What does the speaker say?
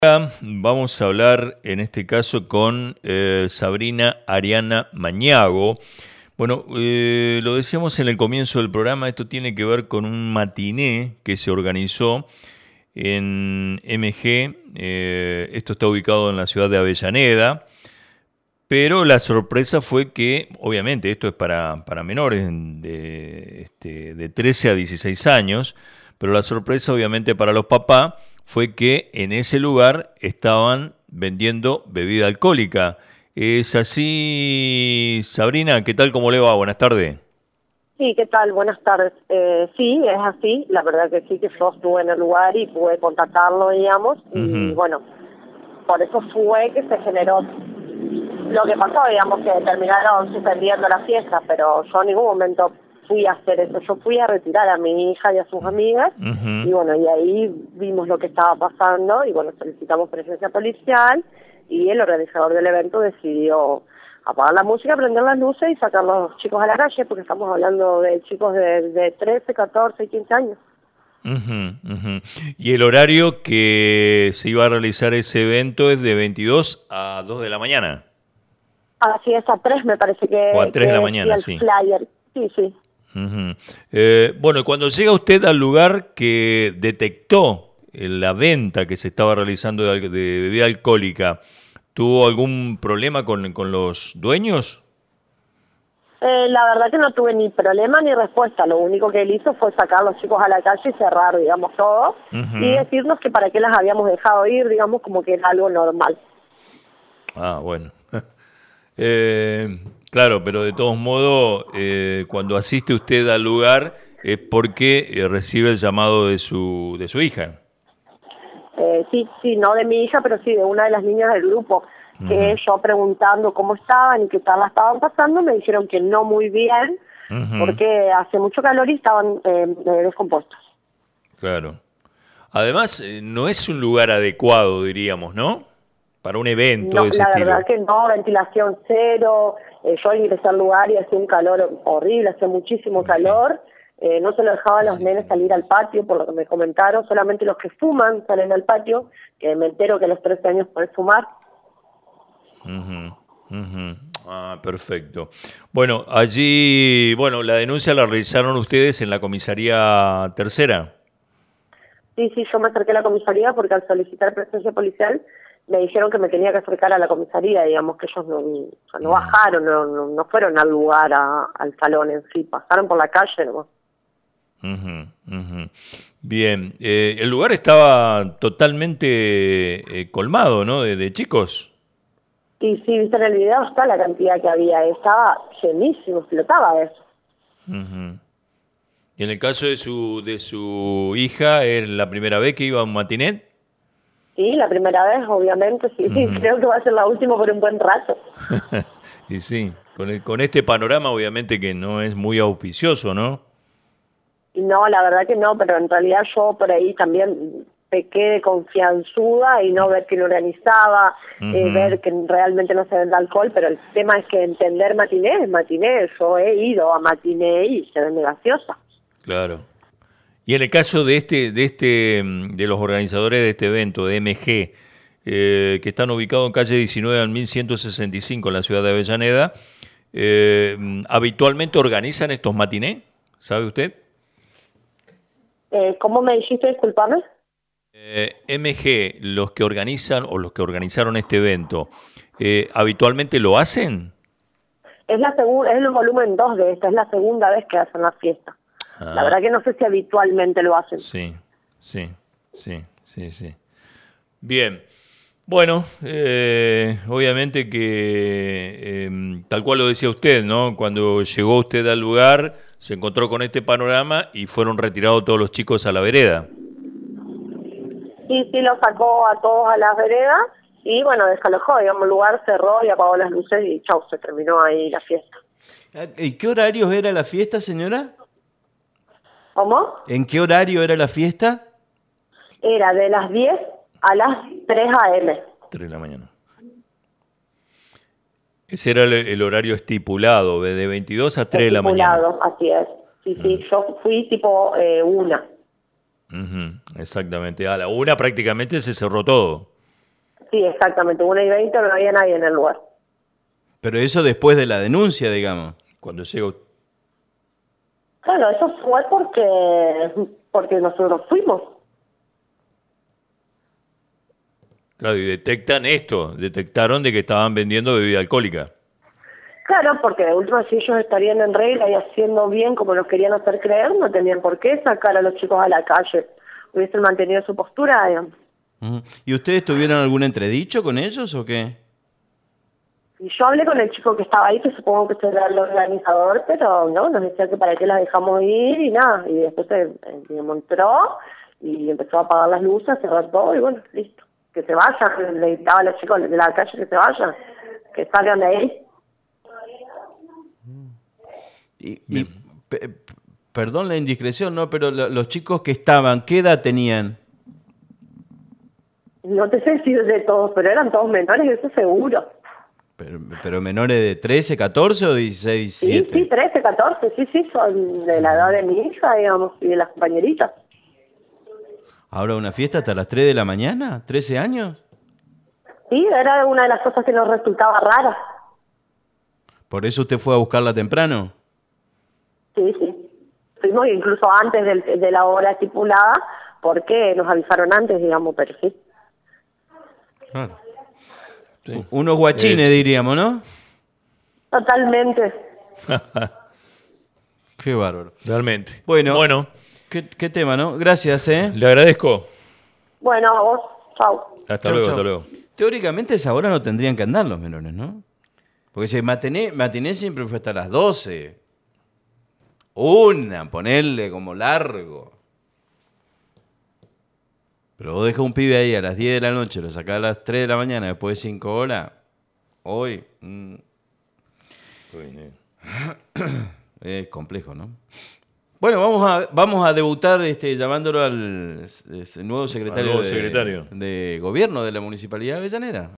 Vamos a hablar en este caso con Sabrina Ariana Mañago. Bueno, lo decíamos en el comienzo del programa, esto tiene que ver con un matiné que se organizó en MG. Esto está ubicado en la ciudad de Avellaneda, pero la sorpresa fue que, obviamente, esto es para menores de 13 a 16 años, pero la sorpresa, obviamente, para los papás fue que en ese lugar estaban vendiendo bebida alcohólica. ¿Es así, Sabrina? ¿Qué tal? ¿Cómo le va? Buenas tardes. Sí, ¿qué tal? Buenas tardes. Sí, es así. La verdad que sí, que yo estuve en el lugar y pude contactarlo, digamos. Y bueno, por eso fue que se generó lo que pasó, digamos, que terminaron suspendiendo la fiesta, pero yo en ningún momento fui a hacer eso. Yo fui a retirar a mi hija y a sus amigas, y bueno, y ahí vimos lo que estaba pasando, y bueno, solicitamos presencia policial, y el organizador del evento decidió apagar la música, prender las luces y sacar a los chicos a la calle, porque estamos hablando de chicos de 13, 14 y 15 años. Y el horario que se iba a realizar ese evento es de 22 a 2 de la mañana. Así es, a 3 me parece que... O a 3 de la que mañana, el sí. flyer. Sí, sí. Bueno, cuando llega usted al lugar que detectó la venta que se estaba realizando de bebida alcohólica, ¿tuvo algún problema con los dueños? La verdad que no tuve ni problema ni respuesta. Lo único que él hizo fue sacar a los chicos a la calle y cerrar, digamos, todo. Y decirnos que para qué las habíamos dejado ir, digamos, como que era algo normal. Ah, bueno. Claro, pero de todos modos, cuando asiste usted al lugar es porque recibe el llamado de su hija. Sí, no de mi hija, pero sí de una de las niñas del grupo, que yo preguntando cómo estaban y qué tal la estaban pasando, me dijeron que no muy bien, porque hace mucho calor y estaban descompuestos. Claro. Además, no es un lugar adecuado, diríamos, ¿no? Para un evento No, de ese la estilo. verdad que no, ventilación cero. Yo ingresé al lugar y hacía un calor horrible, hacía muchísimo calor. No se lo dejaban los nenes salir al patio, por lo que me comentaron. Solamente los que fuman salen al patio, que me entero que a los 13 años pueden fumar. Ah, perfecto. Bueno, allí, la denuncia la realizaron ustedes en la comisaría tercera. Sí, yo me acerqué a la comisaría porque al solicitar presencia policial me dijeron que me tenía que acercar a la comisaría, digamos que ellos no bajaron, no fueron al lugar, al salón en sí, pasaron por la calle nomás. Bien, el lugar estaba totalmente colmado, ¿no? De chicos. Y sí, viste en el video está la cantidad que había, estaba llenísimo, explotaba eso. Y en el caso de su hija, ¿es la primera vez que iba a un matiné? Sí, la primera vez, obviamente, sí. Creo que va a ser la última por un buen rato. Y sí, con este panorama obviamente que no es muy auspicioso, ¿no? No, la verdad que no, pero en realidad yo por ahí también pequé de confianzuda y no ver quién organizaba, ver que realmente no se vende alcohol, pero el tema es que entender matiné es matiné. Yo he ido a matiné y se vende gaseosa. Claro. Y en el caso de los organizadores de este evento, de MG, que están ubicados en calle 19 al 1165 en la ciudad de Avellaneda, ¿habitualmente organizan estos matinés? ¿Sabe usted? ¿Cómo me dijiste, disculpame? MG, los que organizan o los que organizaron este evento, ¿habitualmente lo hacen? Es el volumen 2 de esta, es la segunda vez que hacen la fiesta. La verdad que no sé si habitualmente lo hacen. Sí. Bien. Bueno, obviamente que tal cual lo decía usted, ¿no? Cuando llegó usted al lugar, se encontró con este panorama y fueron retirados todos los chicos a la vereda. Sí, lo sacó a todos a las veredas y bueno, desalojó, digamos, el lugar cerró y apagó las luces y chau, se terminó ahí la fiesta. ¿En qué horarios era la fiesta, señora? ¿Cómo? ¿En qué horario era la fiesta? Era de las 10 a las 3 a.m. 3 de la mañana. Ese era el horario estipulado, de 22 a 3 de la mañana. Estipulado, así es. Sí, yo fui tipo 1. Exactamente. A la 1 prácticamente se cerró todo. Sí, exactamente, 1:20, no había nadie en el lugar. Pero eso después de la denuncia, digamos. Cuando llega... Claro, eso fue porque nosotros fuimos. Claro, y detectaron de que estaban vendiendo bebida alcohólica. Claro, porque de última si ellos estarían en regla y haciendo bien como nos querían hacer creer, no tenían por qué sacar a los chicos a la calle. Hubiesen mantenido su postura, digamos. ¿Y ustedes tuvieron algún entredicho con ellos o qué? Y yo hablé con el chico que estaba ahí, que supongo que era el organizador, pero no, nos decía que para qué las dejamos ir y nada. Y después digamos, entró y empezó a apagar las luces, a cerrar todo y bueno, listo. Que se vayan, le gritaba a los chicos de la calle que se vayan, que salgan de ahí. Perdón la indiscreción, ¿no? Pero los chicos que estaban, ¿qué edad tenían? No te sé decir de todos, pero eran todos menores, eso seguro. Pero menores de 13, 14 o 16, 17. Sí, 13, 14, sí, son de la edad de mi hija, digamos, y de las compañeritas. ¿Ahora una fiesta hasta las 3 de la mañana? ¿13 años? Sí, era una de las cosas que nos resultaba rara. ¿Por eso usted fue a buscarla temprano? Sí. Fuimos incluso antes de la hora estipulada, porque nos avisaron antes, digamos, pero sí. Claro. Sí. Unos guachines, diríamos, ¿no? Totalmente. Qué bárbaro. Realmente. Bueno. ¿Qué tema, no? Gracias, ¿eh? Le agradezco. Bueno, a vos, chau. Hasta Chau, luego, chau. hasta luego. Teóricamente a esa hora no tendrían que andar los menores, ¿no? Porque si matiné siempre fue hasta las 12. Ponerle como largo. Pero vos dejas un pibe ahí a las 10 de la noche, lo sacás a las 3 de la mañana, después de 5 horas. Hoy. Es complejo, ¿no? Bueno, vamos a debutar llamándolo al nuevo secretario, Al nuevo secretario de gobierno de la Municipalidad de Avellaneda.